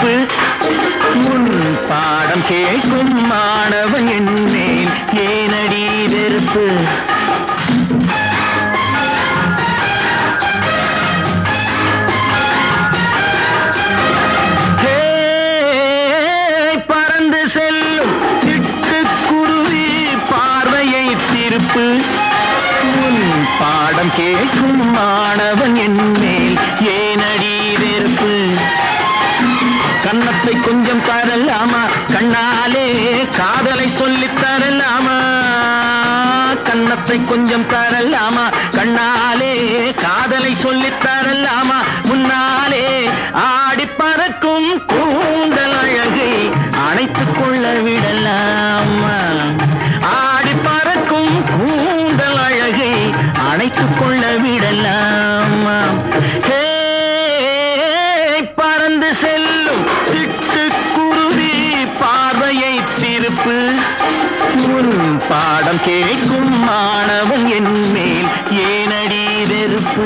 திருப்பு. உன் பாடம் கேட்கும் மாணவன் என் மேல் ஏனடி வெறுப்பு? பறந்து செல்லும் சிட்டுக்குருவி பார்வையை திருப்பு. உன் பாடம் கேட்கும் மாணவன் என் மேல் ஏனடி வெறுப்பு? கன்னத்தை கொஞ்சம் தரலாமா, கண்ணாலே காதலை சொல்லித் தரலாமா? கன்னத்தை கொஞ்சம் தரலாமா, கண்ணாலே காதலை சொல்லித் தரலாமா? முன்னாலே ஆடி பறக்கும் கூந்தல் அழகை அணைத்துக் கொள்ள விடலாமா? ஆடி பறக்கும் கூந்தல் அழகை அணைத்துக் கொள்ள விடலாமா? பறந்து செல்லும் சிட்டுக்குருவி பார்வையை திருப்பு. உன் பாடம் கேட்கும் மாணவன் என் மேல் ஏனடி வெறுப்பு?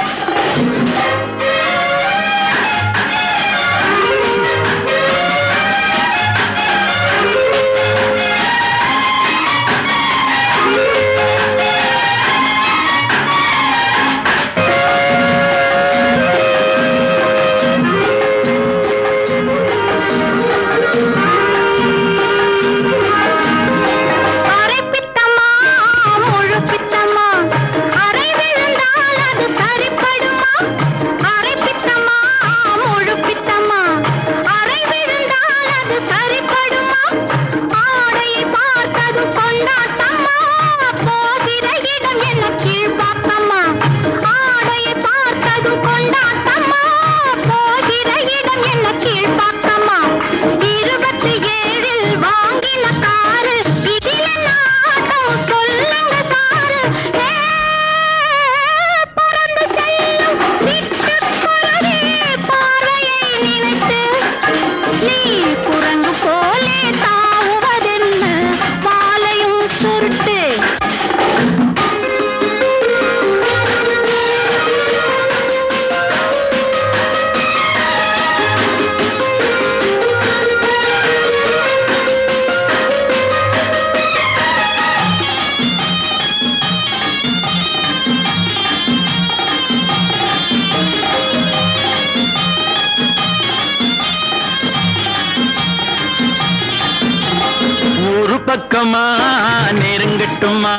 பக்கமா நெருங்கட்டுமா,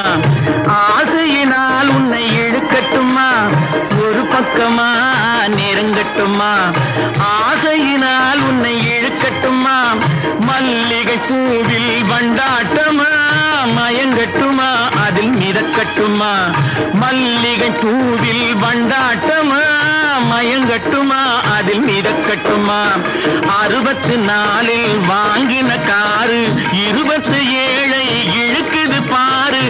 ஆசையினால் உன்னை இழுக்கட்டுமா? ஒரு பக்கமா நெருங்கட்டுமா, ஆசையினால் உன்னை இழுக்கட்டுமா? மல்லிகை பூவில் வண்டாட்டமா, மயங்கட்டுமா அதில் மிதக்கட்டுமா? மல்லிகை பூவில் வண்டாட்டமா, மயங்கட்டுமா அதில் மிதக்கட்டுமா? 64 வாங்கின காரு 27 இழுக்குது பாரு.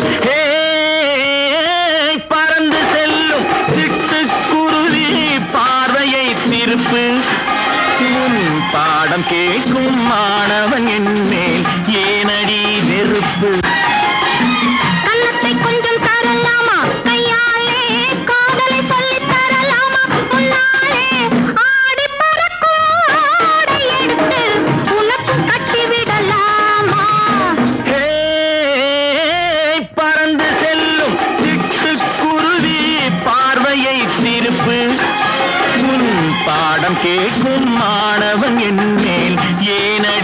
பறந்து செல்லும் சிட்டுக்குருவி பார்வையை திருப்பு. உன் பாடம் கேட்கும் மாணவன் என் மேல் ஏனடி வெறுப்பு? கன்னத்தை கொஞ்சம் தரலாமா, கையாலே காதலை சொல்லித் தரலாமா? முன்னாலே ஆடி பறக்கும் ஆடை எடுத்து உனக்கு கட்டிவிடலாமா? பறந்து செல்லும் சிட்டுக்குருவி பார்வையை திருப்பு. உன் பாடம் கேட்கும் மாணவன் என் மேல் ஏனடி